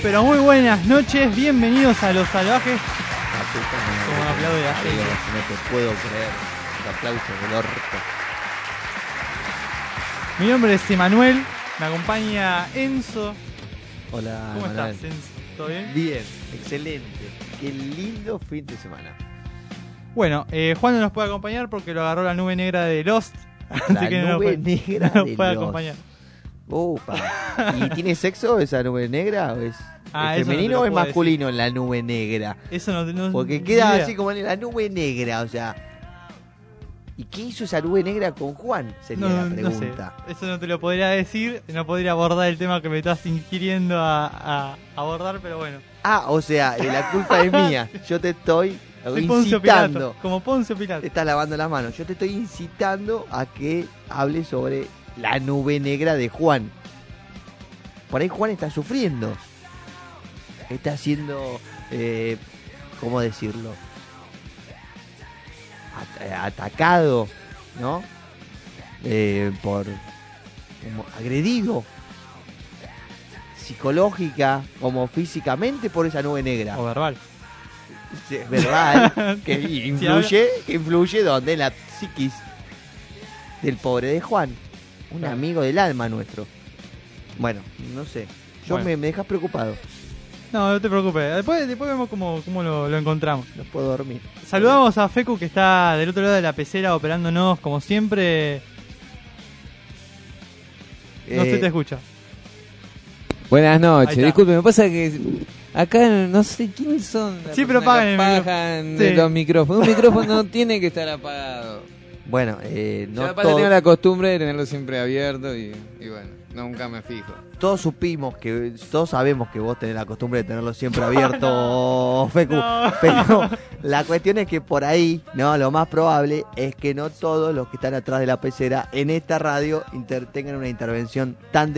pero muy buenas noches, bienvenidos a Los Salvajes. Como un aplauso de la gente. No te puedo creer, el aplauso del orto. Mi nombre es Emanuel, me acompaña Enzo. Hola, ¿Cómo Emanuel. estás, Enzo? ¿Todo bien? Bien, excelente. Qué lindo fin de semana. Bueno, Juan no nos puede acompañar porque lo agarró la nube negra de Lost. La así que nube negra no de nos puede Lost. acompañar. Upa. ¿Y tiene sexo esa nube negra? ¿O es Ah, es eso no te femenino lo o es puedo masculino en la nube negra? Eso no Porque ni queda idea. así como en la nube negra, o sea. ¿Y qué hizo esa nube negra con Juan? Sería la No pregunta. sé, eso no te lo podría decir, no podría abordar el tema que me estás inquiriendo a abordar, pero bueno. Ah, o sea, la culpa es mía. Yo te estoy Soy Poncio Pilato, incitando. como Poncio Pilato. Te estás lavando las manos. Yo te estoy incitando a que hables sobre la nube negra de Juan. Por ahí Juan está sufriendo. Está siendo, ¿cómo decirlo? Atacado, ¿no? Como agredido. Psicológica como físicamente por esa nube negra. O verbal. Sí, verbal, que influye donde la psiquis del pobre de Juan, un Claro. amigo del alma nuestro. Bueno, no sé, Bueno. me dejas preocupado, No te preocupes, después vemos cómo lo encontramos. no puedo dormir. Saludamos a Fecu que está del otro lado de la pecera operándonos como siempre. No se te escucha. Buenas Ahí noches, está. disculpe, me pasa que acá no sé quiénes son. las Sí, pero personas que apagan el apagan Sí. los micrófonos. Un micrófono no tiene que estar apagado. Bueno, Yo no aparte tengo la costumbre de tenerlo siempre abierto y bueno, nunca me fijo. todos sabemos que vos tenés la costumbre de tenerlo siempre abierto, Fecu, No. pero la cuestión es que por ahí, no, lo más probable es que no todos los que están atrás de la pecera en esta radio tengan una intervención tan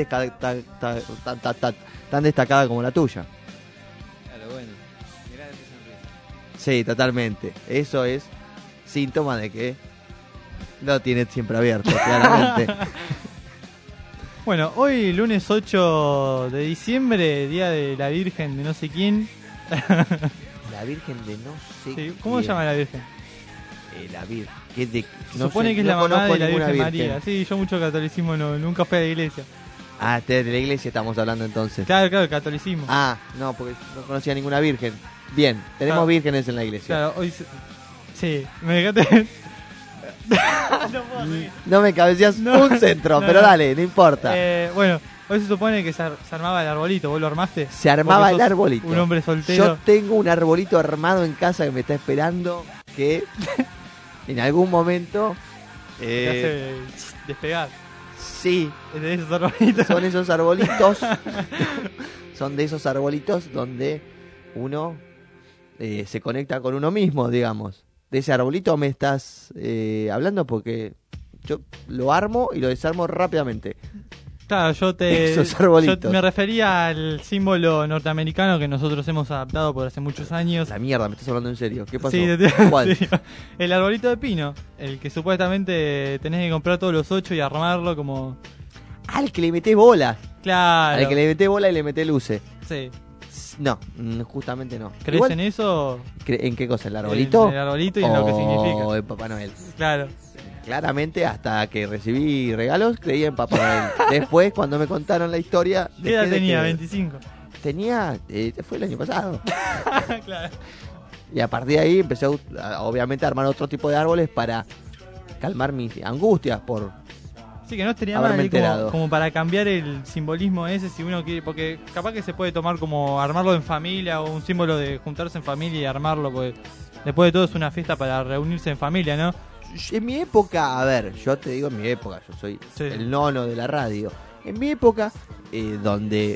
destacada como la tuya. Claro, bueno. Mirá esa sonrisa. Sí, totalmente. Eso es síntoma de que lo tiene siempre abierto, claramente. Bueno, hoy lunes 8 de diciembre, día de la Virgen de no sé quién. La Virgen de no sé Sí, ¿cómo quién. se llama la Virgen? La Virgen. Que de, Se no supone sé, que es no la mamá conozco de la ninguna Virgen María. Sí, yo mucho catolicismo nunca fui a la iglesia. Ah, de la iglesia estamos hablando entonces. Claro, catolicismo. Ah, no, porque no conocía ninguna virgen. Bien, tenemos Claro. vírgenes en la iglesia. Claro, hoy sí, me dejaste. No puedo seguir. No me cabeceas No, un centro, no, pero no. dale, no importa. Bueno, hoy se supone que se armaba el arbolito, ¿vos lo armaste? Se armaba Porque el sos arbolito. Un hombre soltero. Yo tengo un arbolito armado en casa que me está esperando que en algún momento... Que hace despegar. Sí, De esos arbolitos. son esos arbolitos. Son de esos arbolitos donde uno se conecta con uno mismo, digamos. De ese arbolito me estás hablando porque yo lo armo y lo desarmo rápidamente. Claro, Esos arbolitos. yo me refería al símbolo norteamericano que nosotros hemos adaptado por hace muchos años. La mierda, me estás hablando en serio. ¿Qué pasó? Sí, ¿Cuál? sí. El arbolito de pino, el que supuestamente tenés que comprar todos los 8 y armarlo como... Al que le metés bolas. Claro. Al que le metés bola y le metés luces. Sí. No, justamente no. ¿Crees Igual, en eso? ¿en qué cosa? ¿El arbolito? En el arbolito y en lo que significa. O en Papá Noel. Claro. Claramente, hasta que recibí regalos, creía en Papá Noel. Después, cuando me contaron la historia... ¿Qué edad dejé de tenía? creer. 25. Tenía, fue el año pasado. Claro. Y a partir de ahí empecé obviamente a armar otro tipo de árboles para calmar mis angustias por... Sí, que no estaría Haberme mal enterado. como para cambiar el simbolismo ese si uno quiere, porque capaz que se puede tomar como armarlo en familia o un símbolo de juntarse en familia y armarlo, porque después de todo es una fiesta para reunirse en familia, ¿no? En mi época, a ver, yo te digo en mi época, yo soy Sí. el nono de la radio. En mi época, donde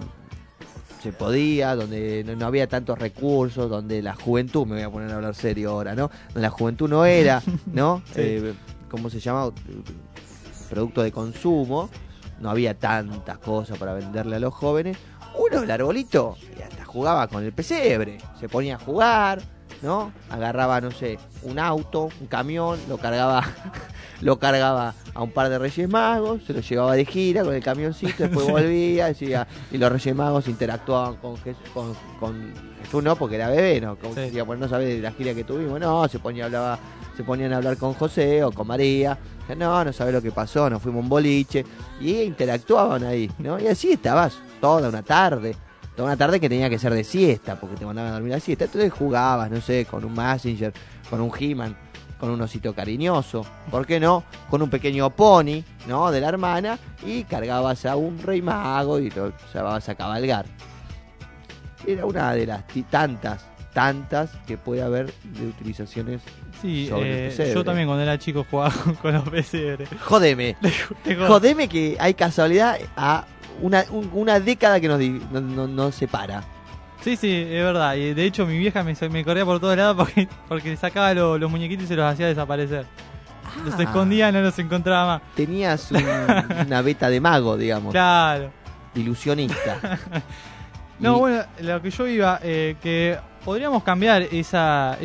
se podía, donde no había tantos recursos, donde la juventud, me voy a poner a hablar serio ahora, ¿no? Donde la juventud no era, ¿no? Sí. ¿Cómo se llama? Producto de consumo, no había tantas cosas para venderle a los jóvenes. Uno, el arbolito, y hasta jugaba con el pesebre, se ponía a jugar, ¿no? Agarraba, no sé, un auto, un camión, lo cargaba lo cargaba a un par de Reyes Magos, se lo llevaba de gira con el camioncito, después volvía, decía, y los Reyes Magos interactuaban con Jesús, con Jesús no, porque era bebé, ¿no? Como decía, bueno, no sabés de la gira que tuvimos, no, se ponían a hablar con José o con María, no sabés lo que pasó, nos fuimos a un boliche, y interactuaban ahí, ¿no? Y así estabas toda una tarde que tenía que ser de siesta, porque te mandaban a dormir a siesta, entonces jugabas, no sé, con un Messenger, con un He-Man, con un osito cariñoso, ¿por qué no? Con un pequeño pony, ¿no? De la hermana, y cargabas a un rey mago y lo llevabas a cabalgar. Era una de las tantas que puede haber de utilizaciones. Sí, sobre el pesebre. yo también cuando era chico jugaba con los pesebres. Jodeme que hay casualidad a una década que nos separa. Sí, es verdad. Y de hecho mi vieja me corría por todos lados porque sacaba los muñequitos y se los hacía desaparecer. Los escondía, no los encontraba más. Tenías una beta de mago, digamos. Claro. Ilusionista. No, bueno, lo que yo iba, que podríamos cambiar esa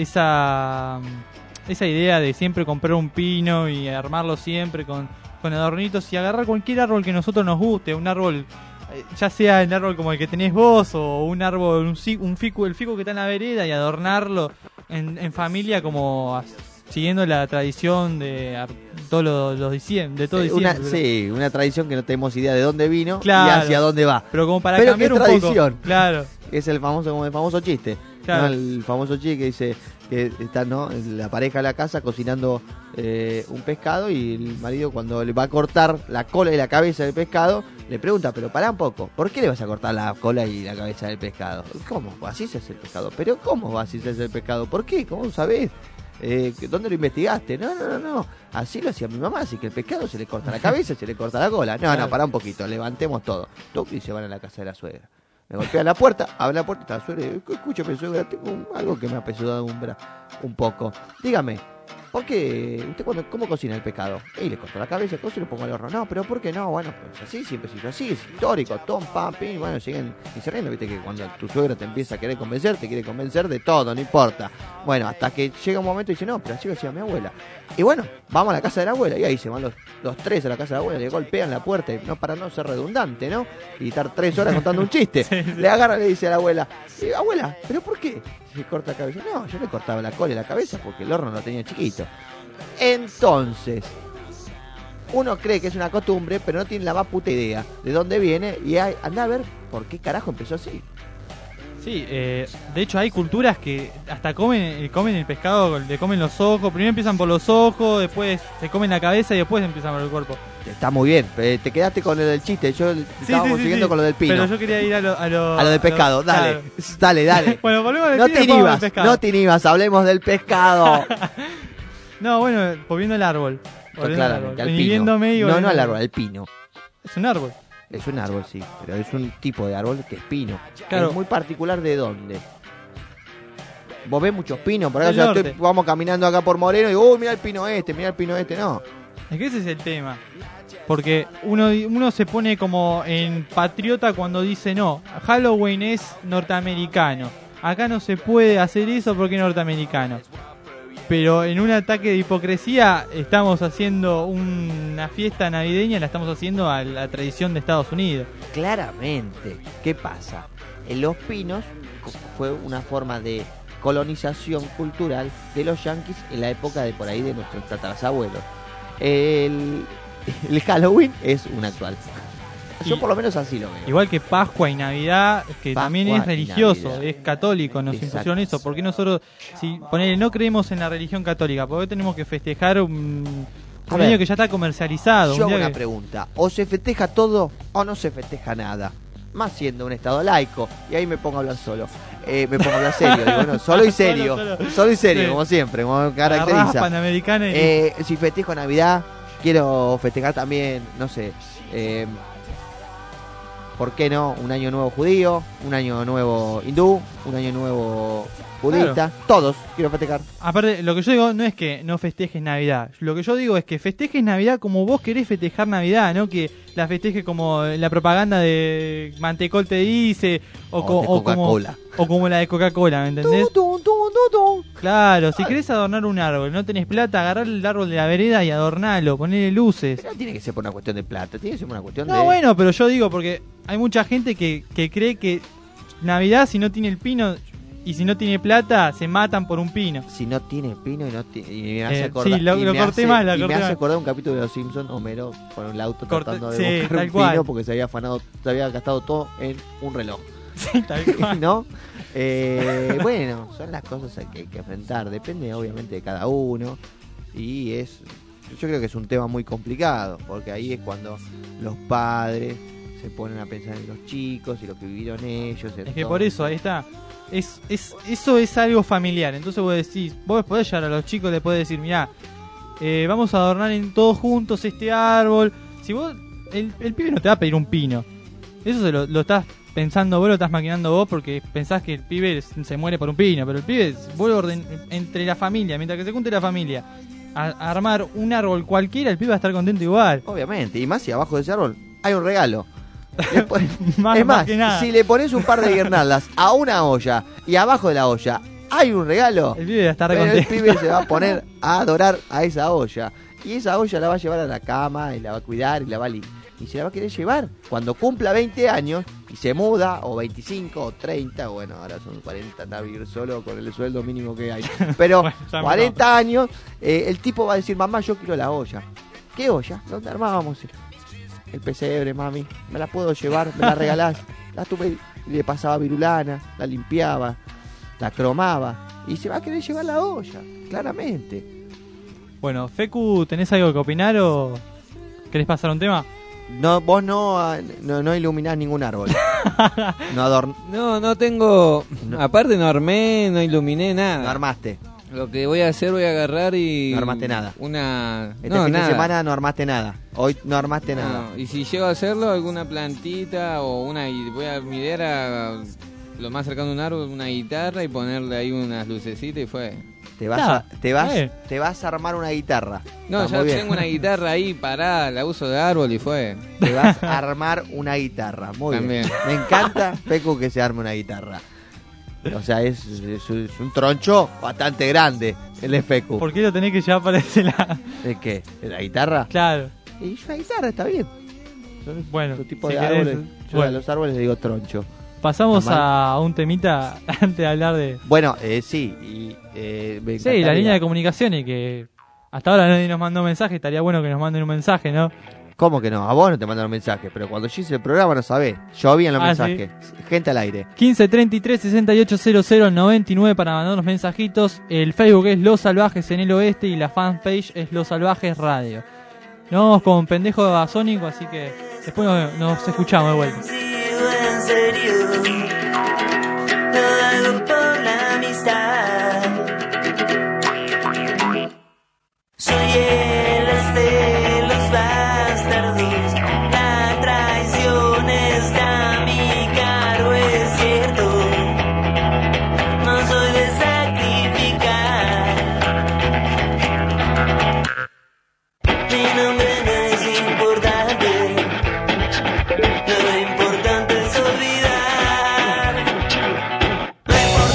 idea de siempre comprar un pino y armarlo siempre con adornitos y agarrar cualquier árbol que a nosotros nos guste, un árbol, ya sea el árbol como el que tenés vos o un árbol, el fico que está en la vereda, y adornarlo en familia como siguiendo la tradición de todos los diciembre, de todo diciembre. Una tradición que no tenemos idea de dónde vino, claro, y hacia dónde va. Pero como para cambiar un tradición. poco. Claro. Es el famoso chiste. Claro. ¿No? El famoso chiste que dice que está, ¿no?, la pareja en la casa cocinando un pescado, y el marido, cuando le va a cortar la cola y la cabeza del pescado, le pregunta, pero pará un poco, ¿por qué le vas a cortar la cola y la cabeza del pescado? ¿Cómo? Así se hace el pescado. ¿Pero cómo así se hace el pescado? ¿Por qué? ¿Cómo sabés? ¿Dónde lo investigaste? No. Así lo hacía mi mamá, así que el pescado se le corta la cabeza y se le corta la cola. No, pará un poquito, levantemos todo. Y se van a la casa de la suegra. Me golpean la puerta, abren la puerta, está la suegra, escúchame, suegra, tengo algo que me ha pesado un poco. Dígame, ¿por qué? ¿Usted cómo cocina el pescado? Y le corto la cabeza, y lo pongo al horno. No, pero ¿por qué no? Bueno, pues así, siempre se hizo así, es histórico, tom, pam, pim, bueno, siguen diciendo, viste que cuando tu suegra te empieza a querer convencer, te quiere convencer de todo, no importa. Bueno, hasta que llega un momento y dice, no, pero así lo hacía mi abuela. Y bueno, vamos a la casa de la abuela, y ahí se van los tres a la casa de la abuela, le golpean la puerta, y no, para no ser redundante, ¿no? Y estar 3 horas contando un chiste. Sí. Le agarra y le dice a la abuela, abuela, ¿pero por qué se corta la cabeza? No, yo le cortaba la cola y la cabeza porque el horno lo tenía chiquito. Entonces, uno cree que es una costumbre, pero no tiene la más puta idea de dónde viene, y anda a ver por qué carajo empezó así. Sí, de hecho hay culturas que hasta comen el pescado, le comen los ojos, primero empiezan por los ojos, después se comen la cabeza y después empiezan por el cuerpo. Está muy bien, te quedaste con lo del chiste, estábamos siguiendo con lo del pino. Pero yo quería ir a lo del pescado, dale. Bueno, volvemos al no te inhibas, hablemos del pescado. No, bueno, volviendo al árbol. Claramente, al pino. No al árbol, al pino. Es un árbol. Es un árbol, sí, pero es un tipo de árbol que es pino. Claro. Es muy particular de dónde. Vos ves muchos pinos, por acá vamos caminando acá por Moreno y mirá el pino este, no. Es que ese es el tema. Porque uno se pone como en patriota cuando dice no, Halloween es norteamericano. Acá no se puede hacer eso porque es norteamericano. Pero en un ataque de hipocresía estamos haciendo una fiesta navideña, la estamos haciendo a la tradición de Estados Unidos. Claramente. ¿Qué pasa? En Los Pinos fue una forma de colonización cultural de los yanquis en la época de por ahí de nuestros tatarabuelos. El Halloween es un actual. Yo por lo menos así lo veo. Igual que Pascua y Navidad, que también es religioso, es católico, nos impusieron eso. Porque nosotros, si ponele, no creemos en la religión católica, porque tenemos que festejar un año que ya está comercializado. Yo hago una pregunta, o se festeja todo o no se festeja nada. Más siendo un estado laico, y ahí me pongo a hablar solo. Me pongo a hablar serio, digo, no, solo y serio, solo y serio, sí. Como siempre, como caracteriza. Panamericana si festejo Navidad, quiero festejar también, no sé, ¿por qué no? Un año nuevo judío, un año nuevo hindú, un año nuevo budista, claro. Todos quiero festejar. Aparte, lo que yo digo no es que no festejes Navidad. Lo que yo digo es que festejes Navidad como vos querés festejar Navidad, no que la festejes como la propaganda de Mantecol te dice, o de Coca-Cola. O como la de Coca-Cola, ¿me entendés? Claro, si querés adornar un árbol, no tenés plata, agarrar el árbol de la vereda y adornalo, ponele luces. No tiene que ser por una cuestión de plata, tiene que ser por una cuestión de... No, bueno, pero yo digo, porque hay mucha gente que cree que Navidad, si no tiene el pino y si no tiene plata, se matan por un pino. Si no tiene pino y no tiene... Y me hace acordar, sí, lo corté mal, y me hace acordar un capítulo de Los Simpsons, Homero con el auto tratando de sí, buscar un tal cual. pino porque se había gastado todo en un reloj. Sí, tal cual. ¿No? Bueno, son las cosas que hay que enfrentar. Depende obviamente de cada uno. Y yo creo que es un tema muy complicado, porque ahí es cuando los padres se ponen a pensar en los chicos y lo que vivieron ellos. Es que por eso, ahí está. Eso es algo familiar. Entonces vos podés llevar a los chicos, le podés decir, mirá, vamos a adornar todos juntos este árbol. Si vos, el pibe no te va a pedir un pino. Eso lo estás pensando vos, lo estás maquinando vos porque pensás que el pibe se muere por un pino. Pero el pibe, vos entre la familia, mientras que se junte la familia, a armar un árbol cualquiera, el pibe va a estar contento igual. Obviamente, y más si abajo de ese árbol hay un regalo. más que nada. Si le pones un par de guirnaldas a una olla y abajo de la olla hay un regalo, el pibe va a estar pero contento. el pibe se va a poner a adorar a esa olla. Y esa olla la va a llevar a la cama y la va a cuidar y la va a limpiar. Y se la va a querer llevar cuando cumpla 20 años y se muda, o 25 o 30, bueno, ahora son 40, anda a vivir solo con el sueldo mínimo que hay. Pero Bueno, 40 años, el tipo va a decir, mamá, yo quiero la olla. ¿Qué olla? ¿Dónde armábamos el pesebre, mami? ¿Me la puedo llevar? ¿Me la regalás? Le pasaba virulana, la limpiaba, la cromaba y se va a querer llevar la olla, claramente. Bueno, Fecu, ¿tenés algo que opinar o querés pasar un tema? No, vos no iluminás ningún árbol. No tengo... No. Aparte no armé, no iluminé nada. No armaste. Lo que voy a hacer, voy a agarrar y... No armaste nada. Este Fin de semana no armaste nada. Hoy no armaste nada. No, y si llego a hacerlo, alguna plantita o voy a mi idea era lo más cercano a un árbol, una guitarra y ponerle ahí unas lucecitas y fue. Te vas a armar una guitarra. No, Está ya muy bien. tengo una guitarra ahí parada, la uso de árbol y fue. Te vas a armar una guitarra. Muy También. bien. Me encanta, Pecu, que se arme una guitarra. O sea, es un troncho bastante grande el de Fecu. ¿Por qué lo tenés que llevar para ese lado? ¿De qué? ¿De la guitarra? Claro. Y una guitarra está bien. Son Bueno, otro tipo si de querés, árboles. Yo bueno. a los árboles le digo troncho. Pasamos Está mal. a un temita antes de hablar de... Bueno, sí. Y, me Sí, la encantaría. línea de comunicaciones que hasta ahora nadie nos mandó mensaje. Estaría bueno que nos manden un mensaje, ¿no? ¿Cómo que no? A vos no te mandaron mensajes, pero cuando yo hice el programa no sabés. Llovían los mensajes. Gente al aire. 15 33 68 00 99 para mandarnos mensajitos. El Facebook es Los Salvajes en el Oeste y la fanpage es Los Salvajes Radio. Nos vamos con Pendejo de Basónico, así que después nos escuchamos de vuelta. En serio, lo hago por la amistad. Soy el as de los bastardos. La traición está a mi cargo, es cierto. No soy de sacrificar. Mi nombre no es importante. Lo importante es olvidar. Lo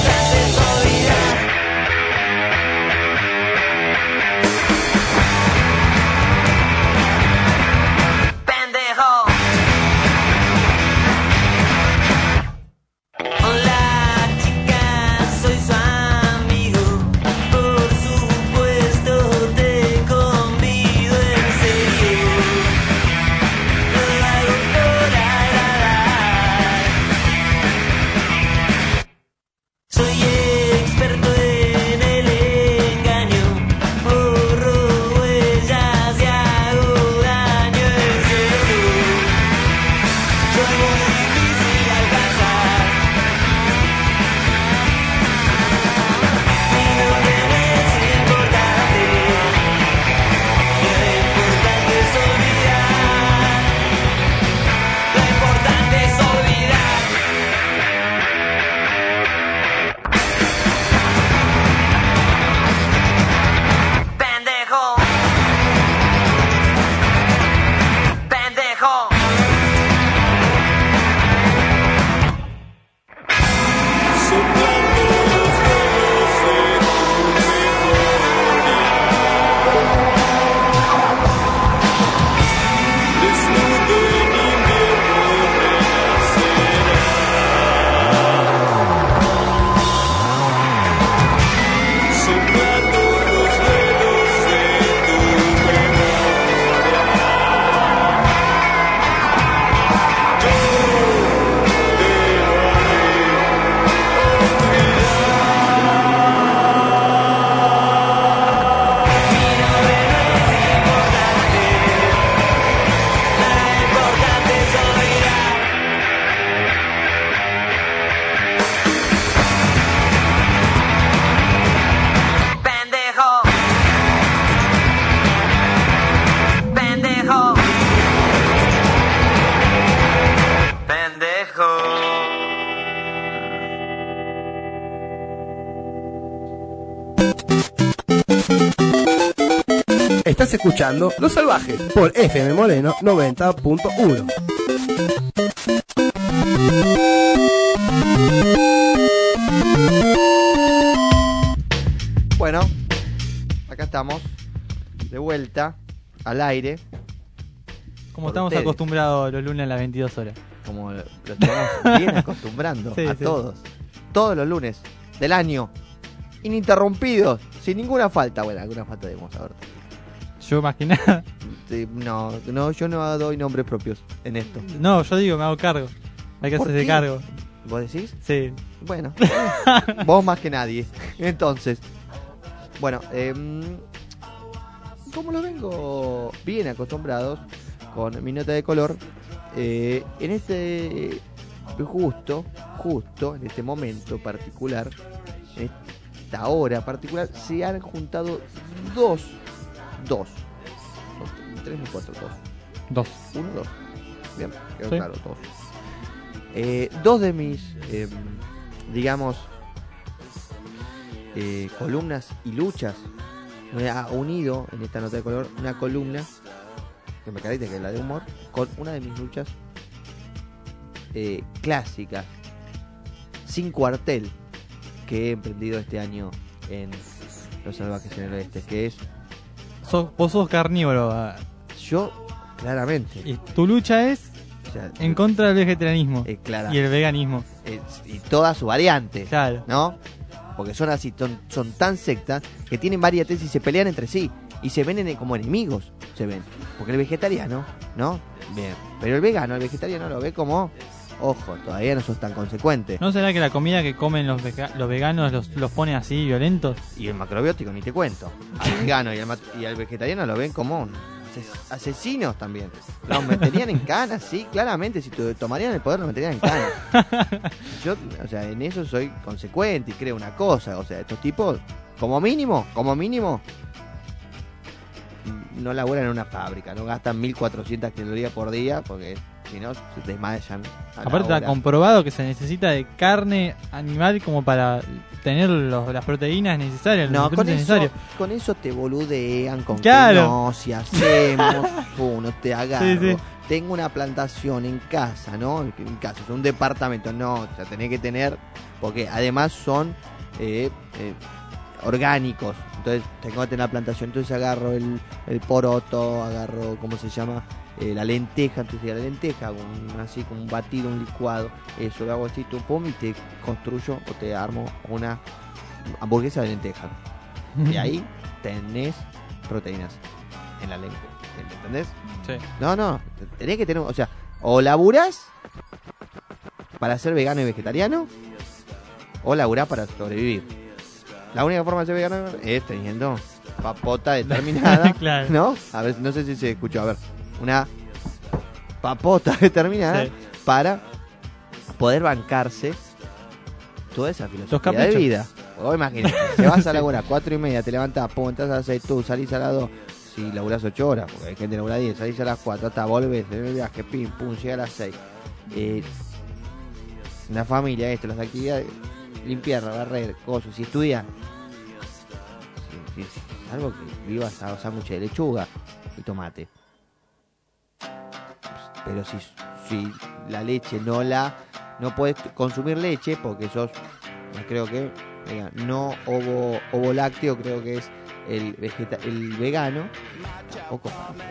Estás escuchando Los Salvajes por FM Moreno 90.1. Bueno, acá estamos, de vuelta, al aire. Como Por estamos ustedes. acostumbrados los lunes a las 22 horas. Como lo estamos bien acostumbrando Sí, a sí. todos los lunes del año, ininterrumpidos, sin ninguna falta. Bueno, alguna falta debemos haber. Yo más que nada. Sí, no, yo no doy nombres propios en esto. No, yo digo, me hago cargo. Hay que ¿Por hacerse qué? cargo. ¿Vos decís? Sí. Bueno, vos más que nadie. Entonces, bueno, como lo vengo bien acostumbrados con mi nota de color, en este justo en este momento particular, en esta hora particular, se han juntado dos, no, 3 ni 4, 2. 2. 1, 2. Bien, quedó Sí. claro, dos. Dos de mis, digamos, columnas y luchas, me ha unido en esta nota de color una columna que me caracteriza, que es la de humor, con una de mis luchas clásicas, sin cuartel, que he emprendido este año en Los Salvajes en el Oeste, que es Vos sos carnívoro. yo, claramente, Y tu lucha es o sea, en contra del vegetarianismo clara, y el veganismo. y toda su variante. Claro. ¿No? Porque son así, son tan sectas que tienen varias tesis y se pelean entre sí. Y se ven como enemigos, se ven. Porque el vegetariano, ¿no? Bien. Pero el vegano, el vegetariano lo ve como, ojo, todavía no sos tan consecuente. ¿No será que la comida que comen los veganos los pone así violentos? Y el macrobiótico, ni te cuento. Al vegano y al vegetariano lo ven como asesinos también. Los meterían en cana, sí, claramente. Si tomarían el poder, los meterían en cana. Yo, o sea, en eso soy consecuente y creo una cosa. O sea, estos tipos, como mínimo, no laburan en una fábrica, no gastan 1400 calorías por día porque si no se desmayan. Aparte está comprobado que se necesita de carne animal como para tener las proteínas necesarias, los No, nutrientes con eso, necesarios. con eso te boludean, con Claro. que no, si hacemos uno, te agarro. Sí, sí. Tengo una plantación en casa, ¿no? En casa, es un departamento, no, o sea, tenés que tener, porque además son orgánicos, entonces tengo que tener la plantación, entonces agarro el poroto, agarro, ¿cómo se llama? La lenteja, entonces la lenteja, hago así como un batido, un licuado, eso lo hago así, tú pum, y te construyo o te armo una hamburguesa de lenteja. Y ahí tenés proteínas en la lengua, ¿me entendés? Sí. No, tenés que tener, o sea, o laburás para ser vegano y vegetariano, o laburás para sobrevivir. La única forma de ser vegano es teniendo papota determinada, Claro. ¿no? A ver, no sé si se escuchó, a ver, una papota determinada Sí. para poder bancarse toda esa Los filosofía de caprichos. vida. O imagínate, te vas a laburar 4:30, te levantás, pum, entras a las 6 tú, salís a las 2, si laburás 8 horas, porque hay gente que labura 10, salís a las 4, hasta volvés, en el viaje, pim, pum, llega a las 6. La familia, las actividades, limpiar, barrer, cosas, si estudias, algo que vivas a sándwich de lechuga y tomate. Pero si la leche no puedes consumir leche porque sos, creo que no ovo lácteo, creo que es el vegano, tampoco.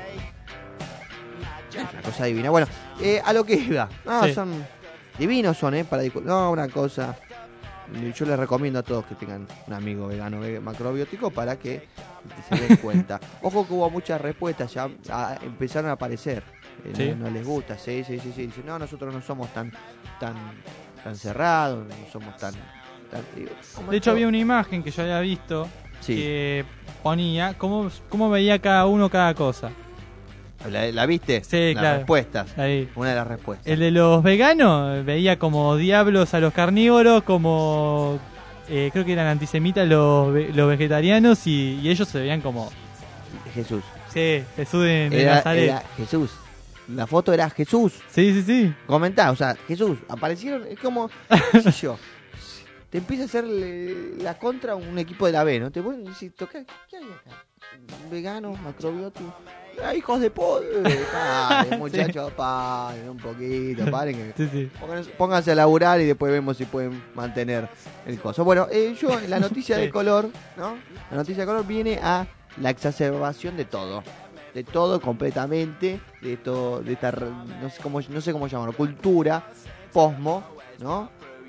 Es una cosa divina. Bueno, a lo que iba. No, Sí. son divinos, para discutir. No, una cosa. Yo les recomiendo a todos que tengan un amigo vegano macrobiótico para que se den cuenta. Ojo que hubo muchas respuestas, ya empezaron a aparecer. ¿Sí? No les gusta, sí. Dicen, no, nosotros no somos tan cerrados, no somos tan digo, como De hecho todo. había una imagen que yo había visto Sí. que ponía cómo veía cada uno cada cosa. ¿La viste? Sí, Las claro. respuestas. Ahí. Una de las respuestas. El de los veganos veía como diablos a los carnívoros, como creo que eran antisemitas los vegetarianos y ellos se veían como Jesús. sí, Jesús de Era Nazaret. Jesús. La foto era Jesús. Sí. Comentá, o sea, Jesús, aparecieron, es como, qué sé yo, te empieza a hacer la contra un equipo de la B, ¿no? Te ponen y decís, ¿qué hay acá? Veganos, macrobióticos. ¡Ay, hijos de paren, muchachos, paren un poquito, paren. Que Sí. pónganse a laburar y después vemos si pueden mantener el coso. Bueno, yo en la noticia de color, ¿no? La noticia de color viene a la exacerbación de todo. De todo completamente, de todo, de esta, no sé cómo llamarlo, cultura, posmo, ¿no?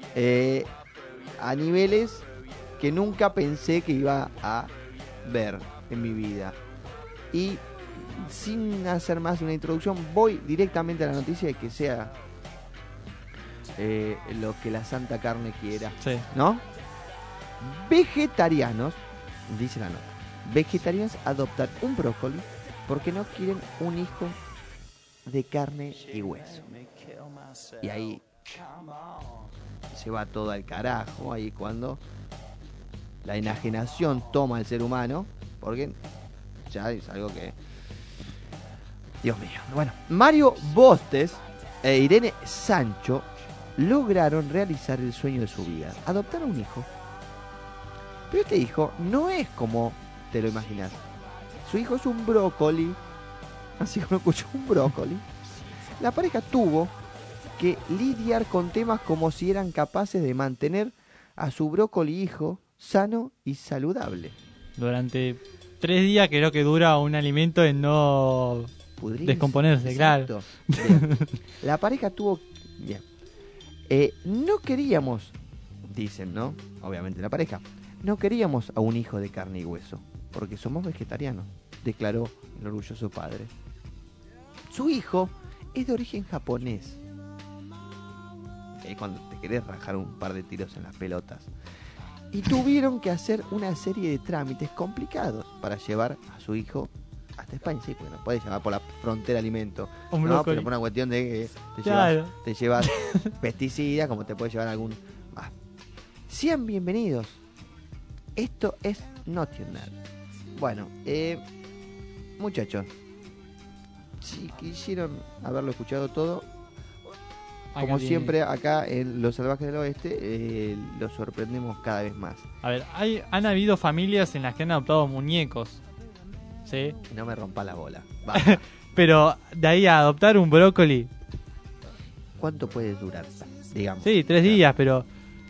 A niveles que nunca pensé que iba a ver en mi vida. Y sin hacer más una introducción, voy directamente a la noticia de que sea lo que la santa carne quiera, Sí. ¿no? Vegetarianos, dice la nota, vegetarianos adoptan un brócoli porque no quieren un hijo de carne y hueso. Y ahí se va todo al carajo, ahí cuando la enajenación toma al ser humano, porque ya es algo que... Dios mío. Bueno, Mario Bostes e Irene Sancho lograron realizar el sueño de su vida, adoptar a un hijo. Pero este hijo no es como te lo imaginas. Su hijo es un brócoli, así como escuchó, un brócoli. La pareja tuvo que lidiar con temas como si eran capaces de mantener a su brócoli hijo sano y saludable. Durante 3 días creo que dura un alimento en no Pudrirse. descomponerse, Exacto. Bien. La pareja tuvo... Bien. No queríamos, dicen, ¿no? Obviamente la pareja. No queríamos a un hijo de carne y hueso, porque somos vegetarianos, declaró el orgulloso padre. Su hijo es de origen japonés. Es cuando te querés rajar un par de tiros en las pelotas. Y tuvieron que hacer una serie de trámites complicados para llevar a su hijo hasta España. Sí, porque no puedes llevar por la frontera alimento. Un No, brócoli. pero por una cuestión de que Claro. te llevas pesticidas, como te puede llevar algún... Sean bienvenidos. Esto es Notional. Bueno, muchachos, si quisieron haberlo escuchado todo, como siempre acá en Los Salvajes del Oeste, los sorprendemos cada vez más. A ver, han habido familias en las que han adoptado muñecos, ¿sí? No me rompa la bola. Basta. Pero de ahí a adoptar un brócoli, ¿Cuánto puede durar? Digamos. sí, 3 días, pero...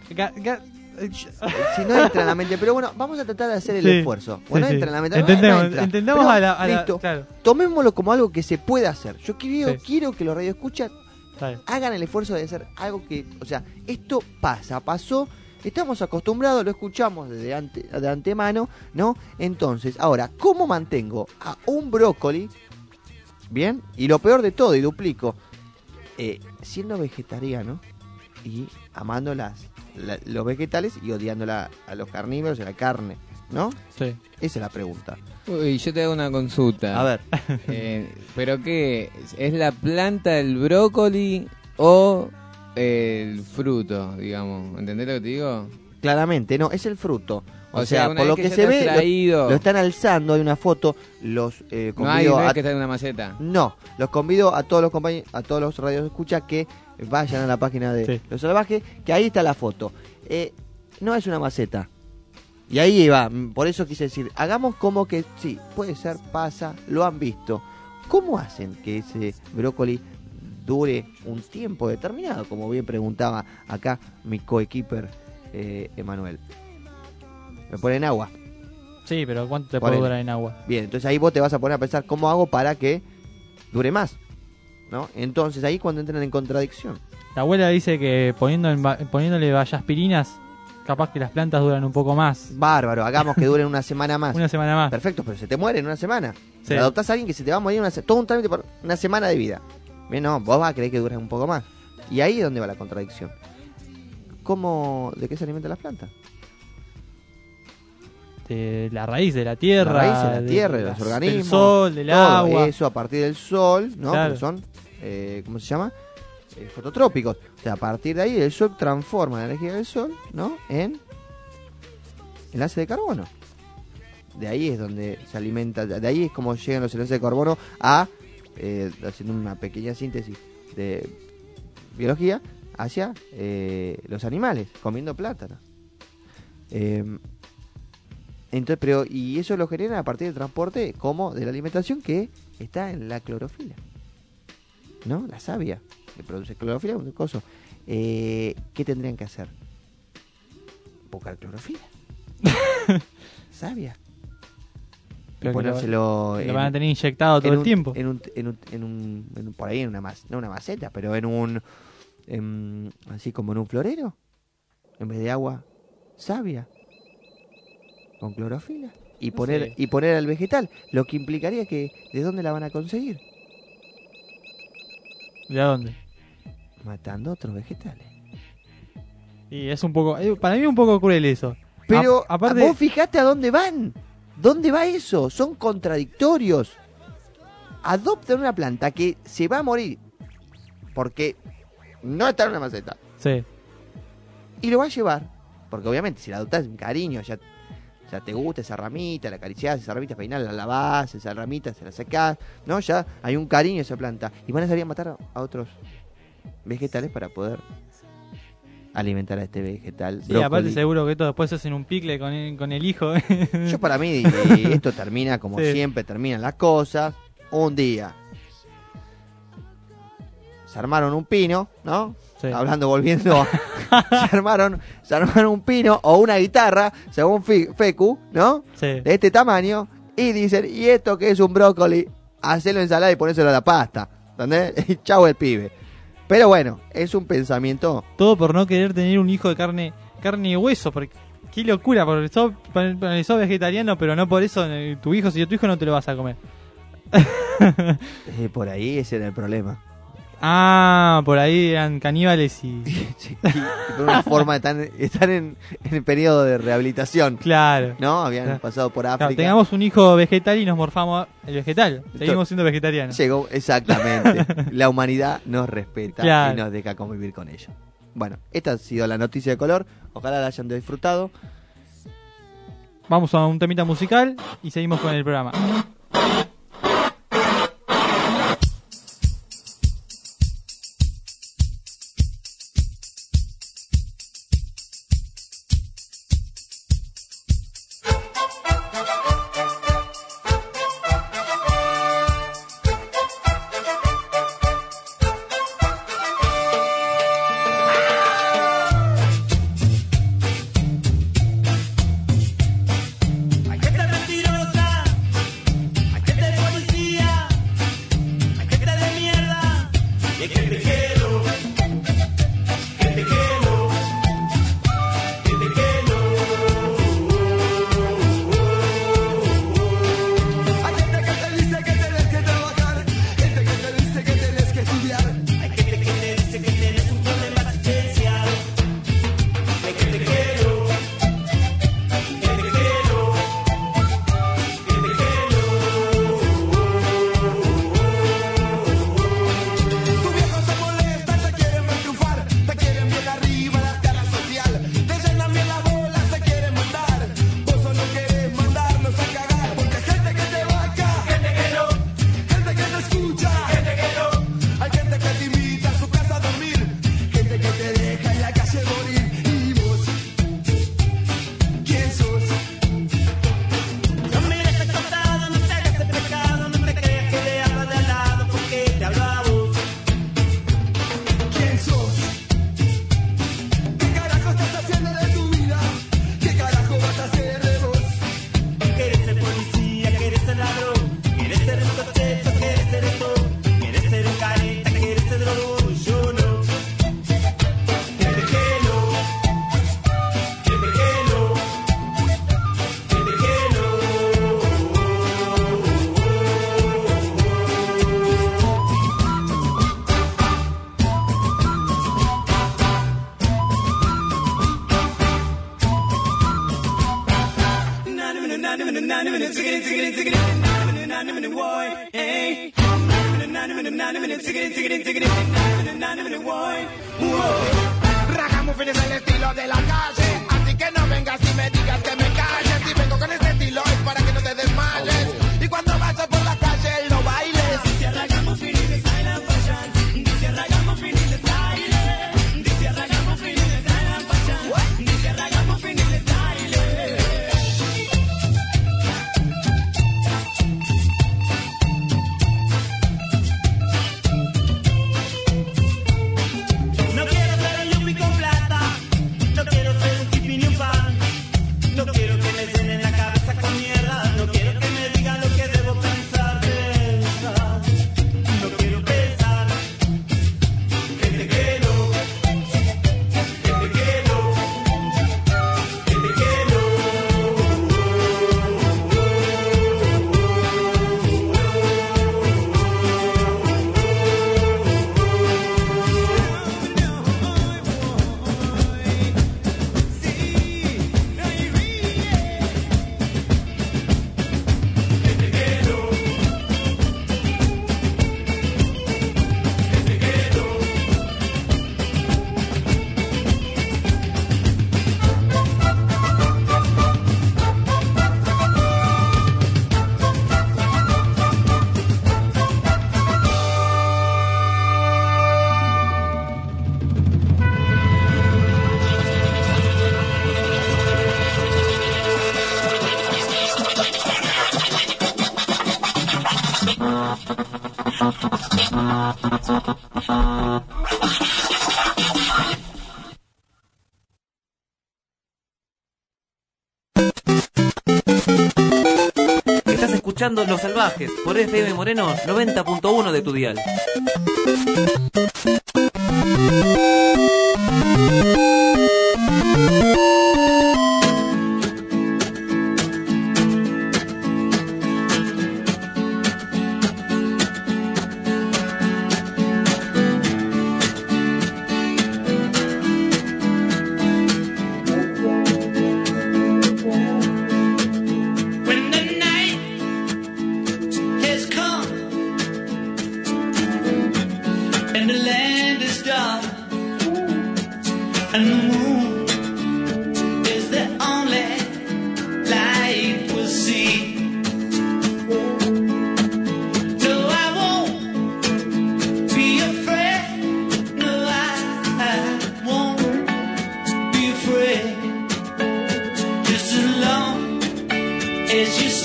Si no entra en la mente, pero bueno, vamos a tratar de hacer el Sí, esfuerzo. Bueno, sí, entra sí. en la mente. Entendemos, no entra. entendamos Pero, a la... listo. Claro, Tomémoslo como algo que se puede hacer. Yo Sí. quiero que los radioescuchas está bien. hagan el esfuerzo de hacer algo que, o sea, esto pasó, estamos acostumbrados, lo escuchamos de antemano, ¿no? Entonces, ahora, ¿cómo mantengo a un brócoli? Bien, y lo peor de todo, y duplico, siendo vegetariano y amando los vegetales y odiando a los carnívoros y a la carne, ¿no? Sí. Esa es la pregunta. Uy, yo te hago una consulta. A ver, ¿Pero qué? ¿Es la planta el brócoli o el fruto, digamos? ¿Entendés lo que te digo? claramente, no, es el fruto. O sea, una por lo vez que ya se está ve, extraído, lo están alzando, hay una foto, los no hay convido ves a... que está en una maceta. No, los convido a todos los compañeros, a todos los radios escucha que vayan a la página de Sí. Los Salvajes, que ahí está la foto. No es una maceta. Y ahí iba, por eso quise decir, hagamos como que sí, puede ser, pasa, lo han visto. ¿Cómo hacen que ese brócoli dure un tiempo determinado? Como bien preguntaba acá mi coequiper Emanuel. Me ponen agua. Sí, pero ¿cuánto te Ponele. puede durar en agua? Bien, entonces ahí vos te vas a poner a pensar cómo hago para que dure más, ¿no? Entonces ahí cuando entran en contradicción. La abuela dice que poniéndole vallaspirinas, capaz que las plantas duran un poco más. Bárbaro, hagamos que duren una semana más. Una semana más. Perfecto, pero se te muere en una semana. Sí. Adoptás a alguien que se te va a morir todo un trámite por una semana de vida. Bien, no, vos vas a creer que dure un poco más. Y ahí es donde va la contradicción. ¿De qué se alimentan las plantas? De la raíz de la tierra. La raíz de la tierra, de los organismos. Del sol, del todo agua. eso a partir del sol, ¿no? Claro. Que son, ¿cómo se llama? Fototrópicos. O sea, a partir de ahí el sol transforma la energía del sol, ¿no? En enlace de carbono. De ahí es donde se alimenta, de ahí es como llegan los enlaces de carbono a, haciendo una pequeña síntesis de biología, hacia los animales, comiendo plátano. Entonces, y eso lo generan a partir del transporte como de la alimentación que está en la clorofila, ¿no? La savia que produce clorofila, un coso. ¿Qué tendrían que hacer? Buscar clorofila. Savia. Y ponérselo lo van a tener inyectado todo el tiempo. Por ahí no una maceta, pero así como en un florero, en vez de agua, savia con clorofila y poner al vegetal, lo que implicaría que ¿de dónde la van a conseguir? ¿De dónde? Matando otros vegetales. Y es un poco, para mí es un poco cruel eso. Pero aparte, vos fijate a dónde van. ¿Dónde va eso? Son contradictorios. Adoptan una planta que se va a morir porque no está en una maceta. Sí. Y lo va a llevar. Porque obviamente si la adoptás en cariño, ya te gusta esa ramita, la acariciás, esa ramita peinada, la lavás, esa ramita se la sacás, ¿no? Ya hay un cariño a esa planta. Y van a salir a matar a otros vegetales para poder alimentar a este vegetal. Sí, aparte seguro que esto después hacen un picle con el hijo. Yo para mí esto termina como siempre terminan las cosas. Un día se armaron un pino, ¿no? Sí. Volviendo se armaron un pino o una guitarra, según Fecu, ¿no? Sí. De este tamaño, y dicen, ¿y esto que es un brócoli? Hacelo ensalada y ponéselo a la pasta, ¿entendés? Y chau el pibe. Pero bueno, es un pensamiento. Todo por no querer tener un hijo de carne y hueso, porque qué locura, porque sos vegetariano, pero no por eso tu hijo no te lo vas a comer. Por ahí ese era el problema. Ah, por ahí eran caníbales y por una forma de estar en el periodo de rehabilitación. Claro. ¿No? Habían pasado por África. Claro, tengamos un hijo vegetal y nos morfamos el vegetal. Seguimos siendo vegetarianos. Llegó, exactamente. La humanidad nos respeta y nos deja convivir con ello. Bueno, esta ha sido la noticia de color. Ojalá la hayan disfrutado. Vamos a un temita musical y seguimos con el programa. Ragamuffin es el estilo de la calle, así que no vengas y me digas que me calles. Si vengo con este estilo es para que no te desmayes, y cuando vayas por la calle no bailes. Dice Ragamuffin y le sale a fallar. Dice Ragamuffin y le sale. Dice Ragamuffin y le sale a fallar. Dice Ragamuffin y le sale. Estás escuchando Los Salvajes por FM Moreno 90.1 de tu dial. When the night has come and the land is dark and the moon is the only light we'll see. No, I won't be afraid. No, I won't be afraid. Just as long as you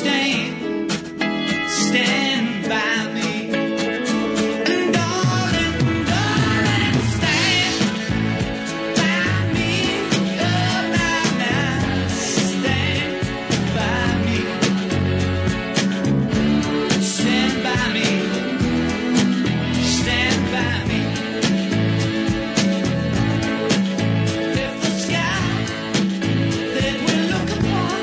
stand by me. And darling, darling, stand by me. Oh, now, now, stand by me. Stand by me. Stand by me. If the sky that we look upon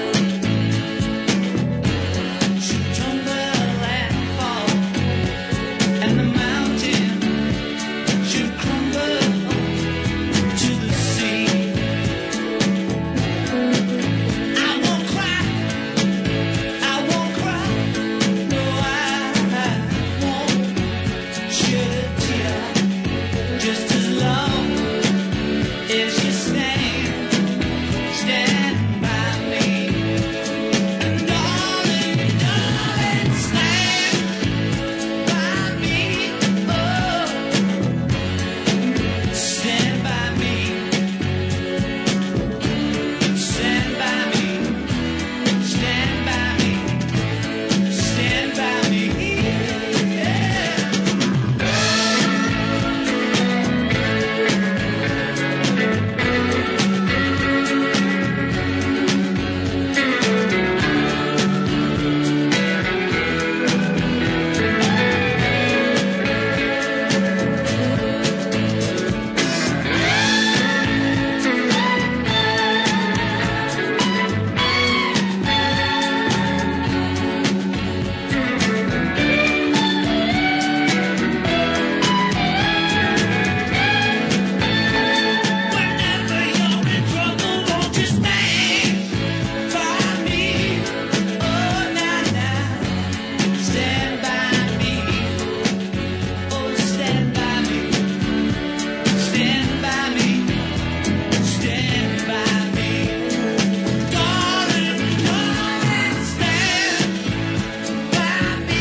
should tumble and fall, and the mountain should crumble to the sea, I won't cry, I won't cry, no, I won't shed a tear, just as long as you stand by me. And darling, darling, stand by me. Oh, stand by me. Stand by me. Stand by me. Stand by me. Yeah. Whenever you're in trouble, won't you stand by me? Oh, now, now, stand by me. Oh, stand by me. Stand by me. Stand by me. Darling, darling, stand by me.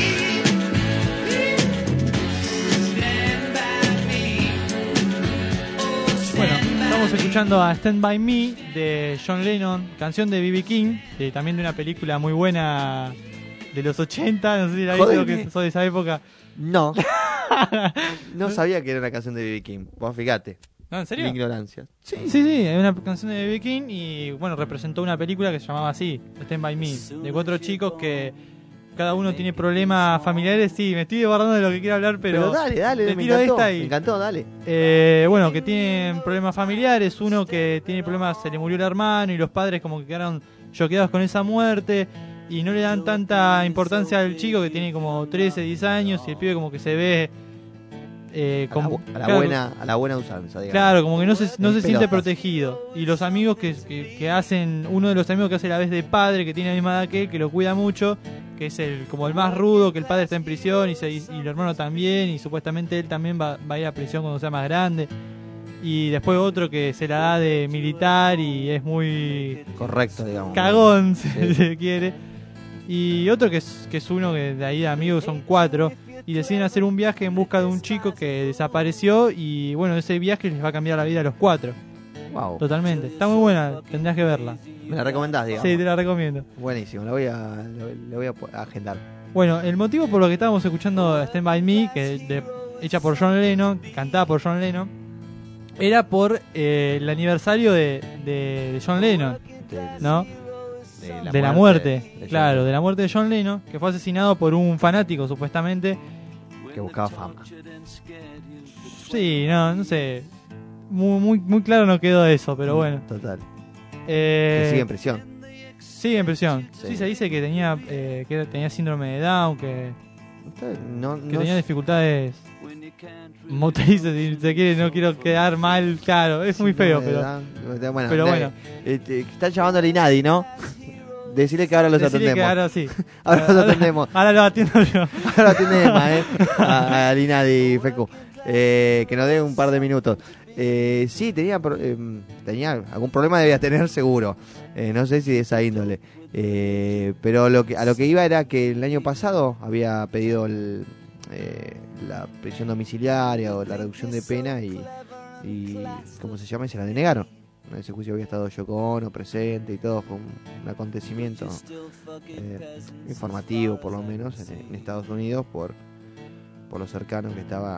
Stand by me. Oh, Bueno, stand by estamos me. escuchando a Stand By Me de John Lennon, canción de B.B. King, también de una película muy buena de los 80, no sé si la viste o Jodeme. que sos de esa época. No. No sabía que era una canción de B.B. King. Vos fíjate. ¿No, en Mi serio? ignorancia. Sí, es una canción de B.B. King y bueno, representó una película que se llamaba así, Stand By Me, de 4 chicos que cada uno tiene problemas familiares. Sí, me estoy desbordando de lo que quiero hablar, Pero dale, te me tiro encantó. esta y- Me encantó, dale. bueno, que tienen problemas familiares, uno que tiene problemas, se le murió el hermano y los padres como que quedaron choqueados con esa muerte y no le dan tanta importancia al chico que tiene como 13, 10 años y el pibe como que se ve A la buena usanza, digamos. Claro, como que no se En siente pelotas. protegido. Y los amigos que hacen, uno de los amigos que hace la vez de padre, que tiene la misma edad que él, que lo cuida mucho, que es como el más rudo, que el padre está en prisión y el hermano también, y supuestamente él también va a ir a prisión cuando sea más grande. Y después otro que se la da de militar y es muy Correcto, digamos. cagón, Sí. si se quiere. Y otro que es uno que de ahí de amigos son 4 y deciden hacer un viaje en busca de un chico que desapareció y bueno, ese viaje les va a cambiar la vida a los 4. Wow. Totalmente. Está muy buena, tendrás que verla. ¿Me la recomendás, digamos? Sí, te la recomiendo. Buenísimo, la voy a agendar. Bueno, el motivo por lo que estábamos escuchando Stand By Me, hecha por John Lennon, cantada por John Lennon, era por el aniversario de John Lennon, ¿no? De la muerte, claro, de la muerte de John Lennon, que fue asesinado por un fanático, supuestamente. Que buscaba fama. Sí, no sé. Muy claro no quedó eso, pero bueno. Total. Que sigue en prisión. Sigue en prisión. Sí. Sí, se dice que tenía síndrome de Down, que tenía dificultades motrices, si se quiere, no quiero quedar mal, claro, es muy feo, pero bueno. Están llamando al INADI, ¿no? Decirle que ahora los Decirle atendemos. que ahora sí. Ahora los atendemos. Ahora lo atiendo yo. Ahora lo atendemos, al INADI, Fecu. Que nos dé un par de minutos. Sí, tenía algún problema, debía tener seguro. No sé si de esa índole. Pero a lo que iba era que el año pasado había pedido la prisión domiciliaria o la reducción de pena y ¿cómo se llama? Y se la denegaron. En ese juicio había estado Yoko Ono presente y todo. Fue un acontecimiento informativo, por lo menos, en Estados Unidos, por lo cercano que estaba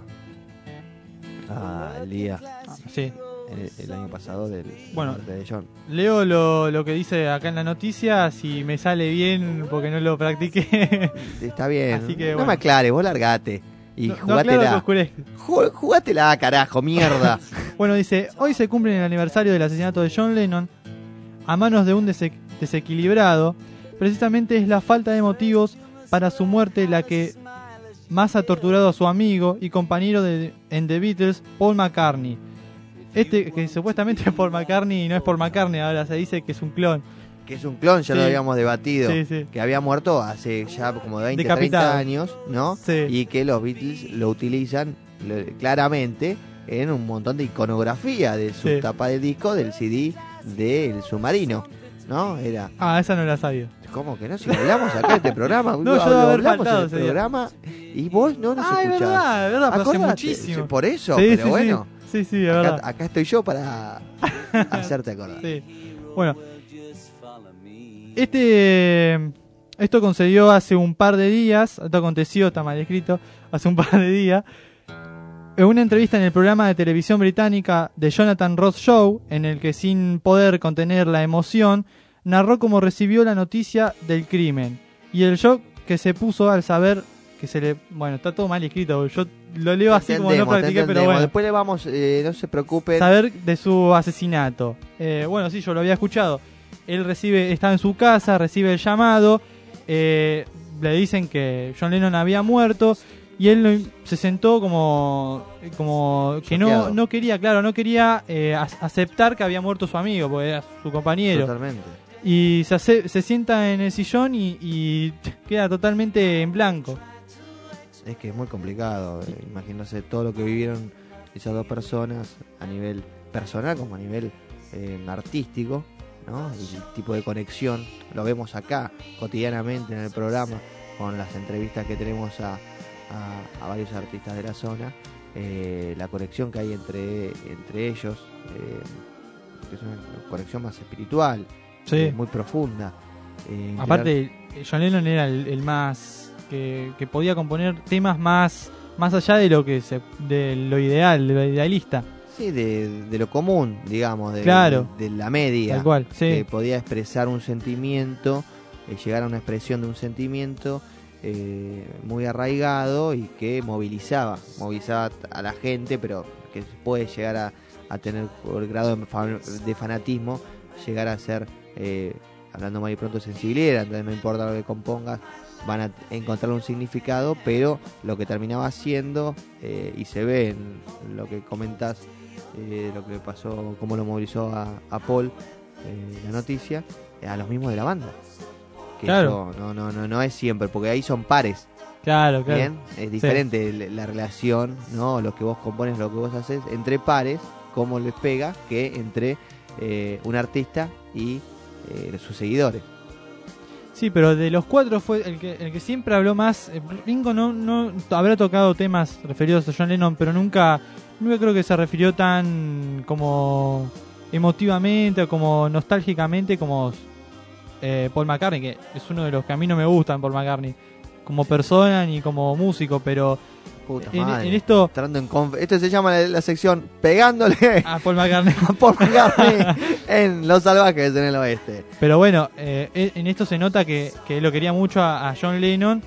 al día Sí. el año pasado del muerte de John. Leo lo que dice acá en la noticia, si me sale bien, porque no lo practiqué. Está bien. Así que, no bueno. me aclares, vos largate. Y No aclaro que jugátela. oscurezca. Jugátela, carajo, mierda. Bueno, dice, hoy se cumple el aniversario del asesinato de John Lennon a manos de un desequilibrado. Precisamente es la falta de motivos para su muerte la que más ha torturado a su amigo y compañero en The Beatles, Paul McCartney. Que supuestamente es Paul McCartney y no es Paul McCartney, ahora se dice que es un clon. Que es un clon, ya Sí. lo habíamos debatido. Sí, sí. Que había muerto hace ya como 20, Decapitado. 30 años, ¿no? Sí. Y que los Beatles lo utilizan claramente en un montón de iconografía de su Sí. tapa de disco del CD del Submarino, ¿no? Era, Ah, esa no la sabía. ¿cómo que no? Si hablamos acá de este programa, No, yo debo haber hablamos faltado en el ese día. programa y vos no nos Ah, es escuchás. verdad, pero hace Acordate, muchísimo. sí, por eso, Sí, pero sí, bueno. Sí, sí, es verdad. Acá estoy yo para hacerte acordar. Sí. Bueno, esto concedió hace un par de días, esto aconteció, está mal escrito, hace un par de días, en una entrevista en el programa de televisión británica The Jonathan Ross Show, en el que sin poder contener la emoción, narró cómo recibió la noticia del crimen y el shock que se puso al saber que se le... Bueno, está todo mal escrito, yo lo leo así como no Entendemos, practiqué, pero entendemos. bueno. Después le vamos, no se preocupen. Saber de su asesinato. Bueno, sí, yo lo había escuchado. Él está en su casa, recibe el llamado, le dicen que John Lennon había muerto y él se sentó como que Choqueado. no quería aceptar que había muerto su amigo, porque era su compañero. Totalmente. Y se sienta en el sillón y queda totalmente en blanco. Es que es muy complicado, imagínense todo lo que vivieron esas dos personas a nivel personal como a nivel artístico, ¿no? El tipo de conexión, lo vemos acá cotidianamente en el programa con las entrevistas que tenemos a varios artistas de la zona, la conexión que hay entre ellos, que es una conexión más espiritual, Sí. muy profunda. Aparte, John Lennon era el más que podía componer temas más allá de lo ideal, de lo idealista. Sí, de lo común, digamos, Claro. de la media. Tal cual, sí. Que podía expresar un sentimiento, llegar a una expresión de un sentimiento muy arraigado y que movilizaba a la gente, pero que puede llegar a tener por el grado de fanatismo, llegar a ser, hablando mal y pronto, sensibilera. Entonces no importa lo que compongas, van a encontrar un significado, pero lo que terminaba haciendo, y se ve en lo que comentas, lo que pasó, cómo lo movilizó a Paul, la noticia, a los mismos de la banda. Que Claro. eso no es siempre, porque ahí son pares. Claro, claro. Bien, es diferente la relación, ¿no? Lo que vos compones, lo que vos haces entre pares, cómo les pega, que entre un artista y sus seguidores. Sí, pero de los cuatro fue el que siempre habló más. Ringo no habrá tocado temas referidos a John Lennon, pero nunca creo que se refirió tan como emotivamente o como nostálgicamente como Paul McCartney, que es uno de los que a mí no me gustan, Paul McCartney. como persona ni como músico, pero Puta en madre. esto Entrando en esto se llama la sección pegándole a Paul McCartney. a Paul McCartney en Los Salvajes en el Oeste. Pero bueno, en esto se nota que lo quería mucho a John Lennon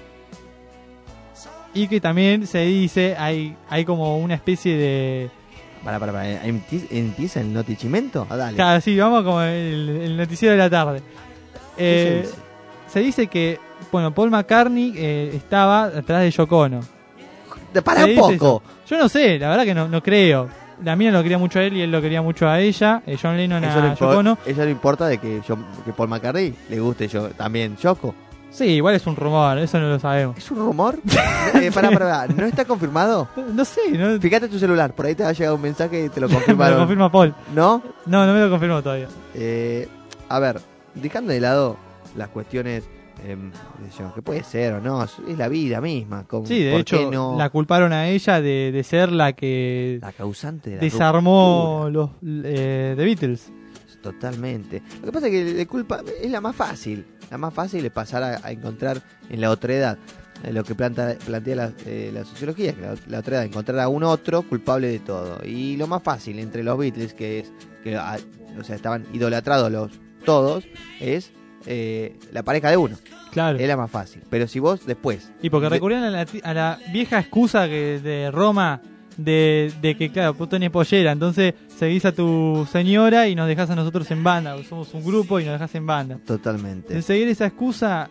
y que también se dice, hay como una especie de... Para, ¿empieza el noticimento? Ah, dale. Claro, sí, vamos como el noticiero de la tarde. ¿Qué se dice? Se dice que, bueno, Paul McCartney estaba atrás de Yoko Ono. Para Se un dice poco. eso. Yo no sé, la verdad que no creo. La mina lo quería mucho a él y él lo quería mucho a ella. John Lennon a Yoko Ono. Eso no importa de que Paul McCartney le guste yo también Yoko. Sí, igual es un rumor, eso no lo sabemos. ¿Es un rumor? Para, ¿no está confirmado? No sé, no, Fíjate tu celular, por ahí te va a llegar un mensaje y te lo me lo confirmaron. confirma Paul. ¿No? No me lo confirmó todavía. A ver, dejando de lado las cuestiones que puede ser o no, es la vida misma. Sí, de ¿por hecho, qué no? la culparon a ella de ser la que La causante de la desarmó ruptura. los The Beatles. Totalmente. Lo que pasa es que de culpa es la más fácil. La más fácil es pasar a encontrar en la otredad lo que plantea la sociología, que la otredad, encontrar a un otro culpable de todo. Y lo más fácil entre los Beatles, o sea, estaban idolatrados todos, es la pareja de uno. Claro. Es la más fácil. Pero si vos después... Y porque recurrían a la vieja excusa de Roma de que, claro, vos tenés pollera, entonces seguís a tu señora y nos dejás a nosotros en banda. Somos un grupo y nos dejás en banda. Totalmente. De seguir esa excusa,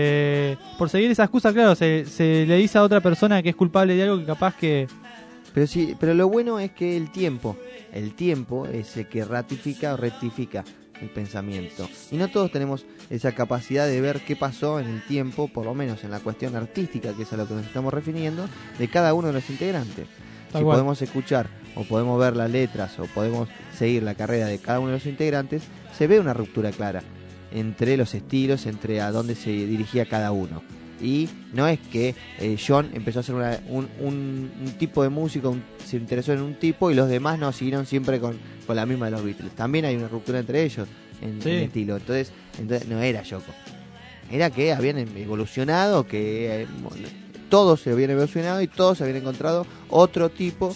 por seguir esa excusa, claro, se le dice a otra persona que es culpable de algo que capaz que... Pero sí, pero lo bueno es que el tiempo es el que ratifica o rectifica el pensamiento. Y no todos tenemos esa capacidad de ver qué pasó en el tiempo, por lo menos en la cuestión artística, que es a lo que nos estamos refiriendo, de cada uno de los integrantes. Tal Si cual. podemos escuchar o podemos ver las letras o podemos seguir la carrera de cada uno de los integrantes, se ve una ruptura clara entre los estilos, entre a dónde se dirigía cada uno. Y no es que John empezó a hacer un tipo de música, se interesó en un tipo y los demás no siguieron siempre con la misma de los Beatles. También hay una ruptura entre ellos en estilo. Entonces no era Yoko. Era que habían evolucionado, que todos se habían evolucionado y todos se habían encontrado otro tipo,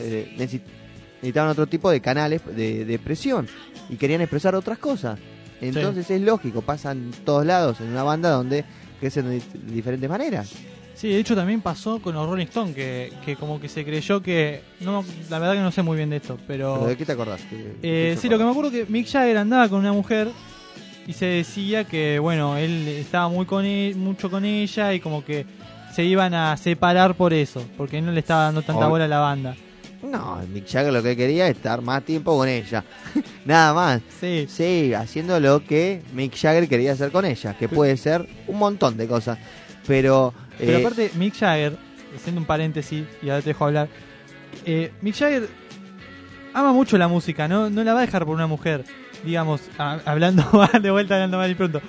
necesitaban otro tipo de canales de expresión y querían expresar otras cosas. Entonces es lógico, pasan todos lados en una banda donde crecen de diferentes maneras. Sí, de hecho también pasó con los Rolling Stones, que como que se creyó que... No, la verdad que no sé muy bien de esto, ¿Pero de qué te acordás? Sí, lo que me acuerdo que Mick Jagger andaba con una mujer y se decía que, bueno, él estaba mucho con ella y como que se iban a separar por eso, porque no le estaba dando tanta bola a la banda. No, Mick Jagger lo que quería es estar más tiempo con ella. Nada más. Sí, haciendo lo que Mick Jagger quería hacer con ella, que puede ser un montón de cosas. Pero aparte, Mick Jagger, haciendo un paréntesis y ahora te dejo hablar, Mick Jagger ama mucho la música, no la va a dejar por una mujer, digamos, hablando de vuelta, hablando mal y pronto.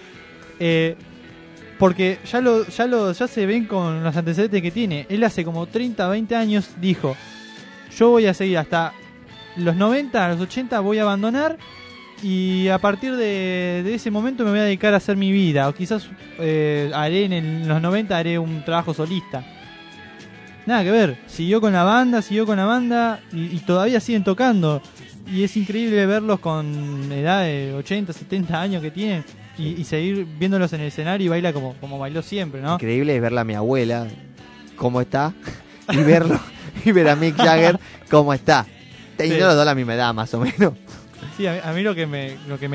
Porque ya se ven con los antecedentes que tiene. Él hace como 30, 20 años dijo: yo voy a seguir hasta los 90, a los 80 voy a abandonar y a partir de ese momento me voy a dedicar a hacer mi vida. O quizás haré en los 90 haré un trabajo solista. Nada que ver, siguió con la banda y todavía siguen tocando. Y es increíble verlos con edad de 80, 70 años que tienen y seguir viéndolos en el escenario y baila como bailó siempre, ¿no? Increíble es verla a mi abuela cómo está y verlo y ver a Mick Jagger cómo está. Teniendo los dos la misma edad más o menos. Sí, a mí lo que me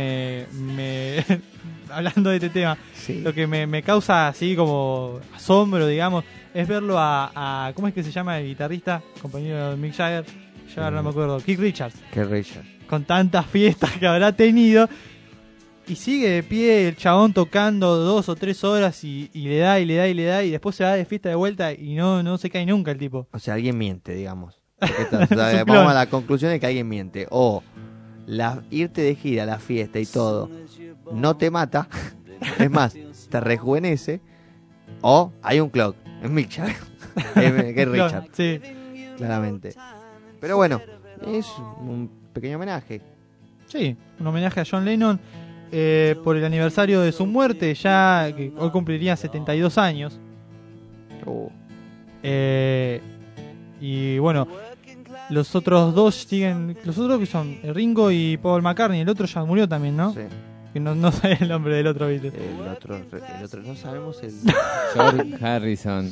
hablando de este tema, lo que me causa así como asombro, digamos, es verlo a ¿cómo es que se llama el guitarrista, compañero de Mick Jagger? Yo ahora no me acuerdo, Keith Richards. Con tantas fiestas que habrá tenido y sigue de pie el chabón tocando 2 o 3 horas y le da y después se va de fiesta de vuelta y no se cae nunca el tipo. O sea, alguien miente, digamos. Vamos a la conclusión de que alguien miente. O irte de gira a la fiesta y todo no te mata, es más, te rejuvenece. O hay un clock, es Mick Jagger, que es Richard. Sí. Claramente. Pero bueno, es un pequeño homenaje. Sí, un homenaje a John Lennon por el aniversario de su muerte, ya que hoy cumpliría 72 años. Y bueno, los otros dos siguen. Los otros que son Ringo y Paul McCartney. El otro ya murió también, ¿no? Sí. Que no sé el nombre del otro Beatle. El otro no sabemos el... George Harrison.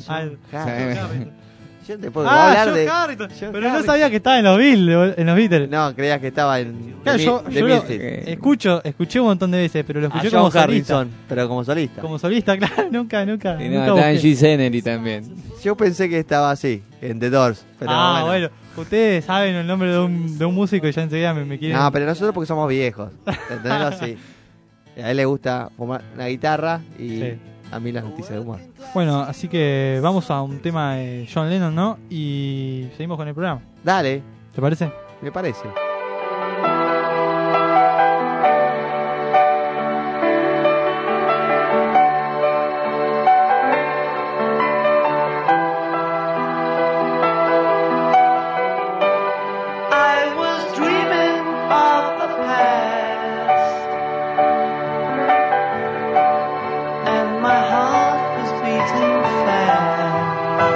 Yo te puedo hablar George de... Harrison. George Pero no Harrison. sabía que estaba en los Beatles. No, creías que estaba en... Claro, yo The lo Misfits. escuché un montón de veces, pero lo A escuché John como solista. Harrison, pero como solista. Como solista, claro, nunca Y no, nunca está en busqué. G. Zenery también. Yo pensé que estaba así, en The Doors. Pero bueno, ustedes saben el nombre de un músico y ya enseguida me quieren... No, pero nosotros porque somos viejos. ¿Entendés? Así. A él le gusta fumar una guitarra y Sí. a mí las noticias de humor. Bueno, así que vamos a un tema de John Lennon, ¿no? Y seguimos con el programa. Dale, ¿Te parece? me parece. I was dreaming of the past, and my heart was beating fast.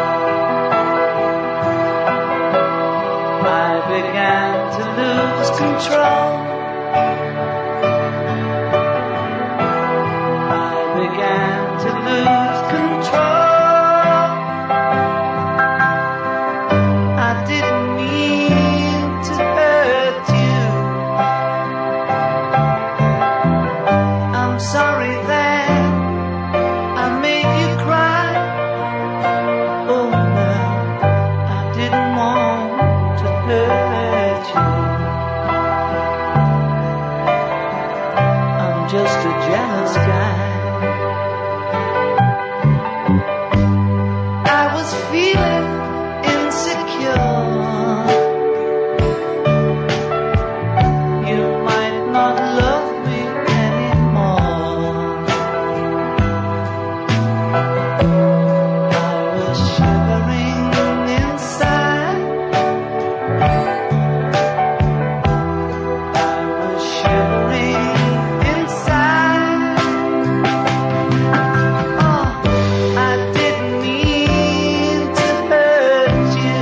I began to lose control. I began to lose control. I didn't mean to hurt you. I'm sorry that I made you cry. Oh no, I didn't want to hurt you. I'm just a jealous guy. I was feeling insecure. You might not love me anymore. I was shivering inside. I was shivering inside. Oh, I didn't mean to hurt you.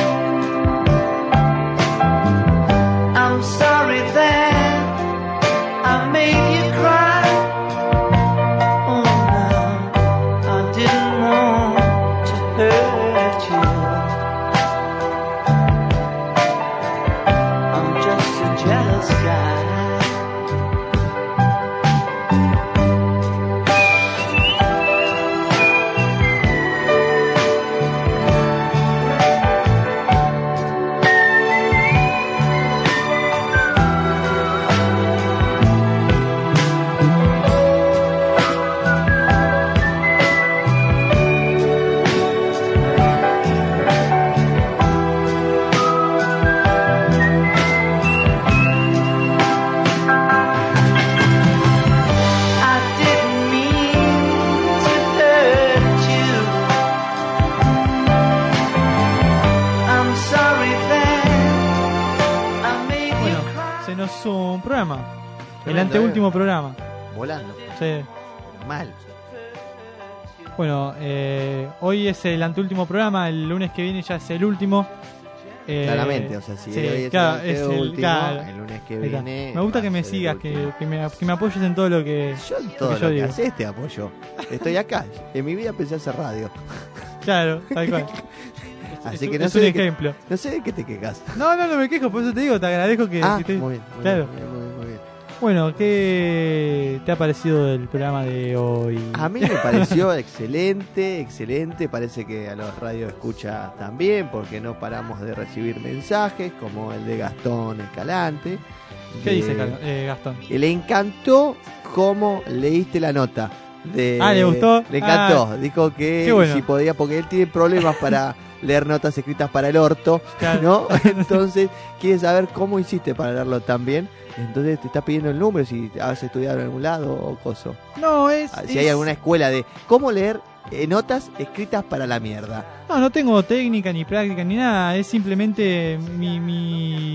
I'm sorry that I made you cry. Oh no, I didn't want to hurt you. I'm just a jealous guy. I didn't mean to hurt you. I'm sorry that I made you Bueno, cry. se nos hizo un programa. El Tremendo, anteúltimo programa. Volando. Sí. Mal. Bueno, hoy es el anteúltimo programa. El lunes que viene ya es el último. Claramente, o sea, si sí, hoy es claro, el es el- último, claro. el lunes que Ahí está. viene... Me gusta va que a me ser el sigas, último. que me apoyes en todo lo que... Yo en todo lo que yo lo que digo. haces te apoyo. Estoy acá. En mi vida pensé hacer radio. Claro, tal cual. Así Es que un- no es sé un de qué, ejemplo. no sé de qué te quejas. No me quejo, por eso te digo, te agradezco que... Ah, que te- muy bien. Muy claro. bien, muy bien. Bueno, ¿qué te ha parecido el programa de hoy? A mí me pareció excelente. Parece que a los radios escucha también, porque no paramos de recibir mensajes, como el de Gastón Escalante. ¿Qué dice Gastón? Que le encantó cómo leíste la nota. ¿le gustó? Le encantó. Dijo que qué bueno. si podía, porque él tiene problemas para leer notas escritas para el orto, Claro. ¿no? Entonces quiere saber cómo hiciste para leerlo tan bien. Entonces te está pidiendo el número, si has estudiado en algún lado o coso. No, Si hay alguna escuela de cómo leer notas escritas para la mierda. No tengo técnica ni práctica ni nada. Es simplemente mi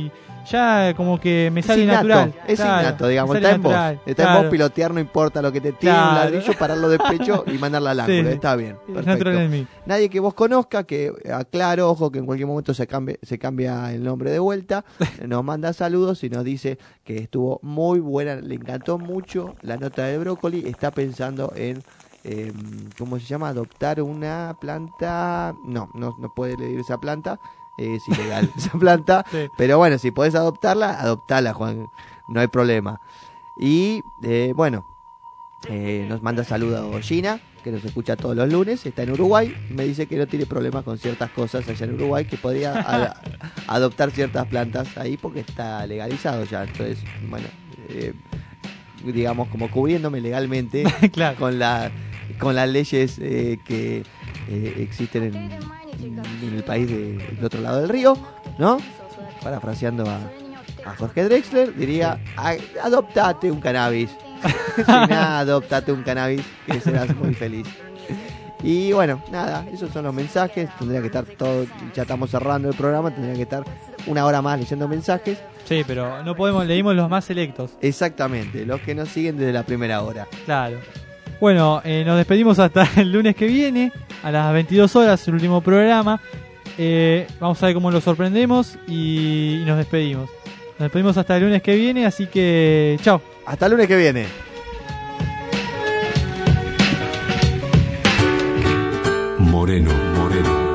ya como que me Es sale innato, natural. es Claro, innato, digamos, me está sale en vos. natural, Está en claro. vos pilotear, no importa lo que te tire, un Claro. ladrillo, pararlo de pecho y mandarla al ángulo. Sí. Está bien, Es perfecto. natural en mí. Nadie que vos conozca, que aclaro, ojo, que en cualquier momento se cambia el nombre de vuelta, nos manda saludos y nos dice que estuvo muy buena, le encantó mucho la nota del brócoli, está pensando en, ¿cómo se llama? Adoptar una planta, no puede elegir esa planta, es ilegal esa planta, Sí. pero bueno, si podés adoptarla, adoptala, Juan, no hay problema. Y bueno, nos manda saludos Gina, que nos escucha todos los lunes, está en Uruguay, me dice que no tiene problemas con ciertas cosas allá en Uruguay, que podría adoptar ciertas plantas ahí porque está legalizado ya, entonces, bueno, digamos como cubriéndome legalmente Claro. con las leyes que existen en el país del otro lado del río, ¿no? Parafraseando a Jorge Drexler, diría, adoptate un cannabis. Gina, adoptate un cannabis, que serás muy feliz. Y bueno, nada, esos son los mensajes. Tendría que estar todo, ya estamos cerrando el programa, tendría que estar una hora más leyendo mensajes. Sí, pero no podemos, leímos los más selectos. Exactamente, los que nos siguen desde la primera hora. Claro. Bueno, nos despedimos hasta el lunes que viene, a las 22 horas, el último programa. Vamos a ver cómo lo sorprendemos y nos despedimos. Nos despedimos hasta el lunes que viene, así que chao. Hasta el lunes que viene. Moreno, Moreno.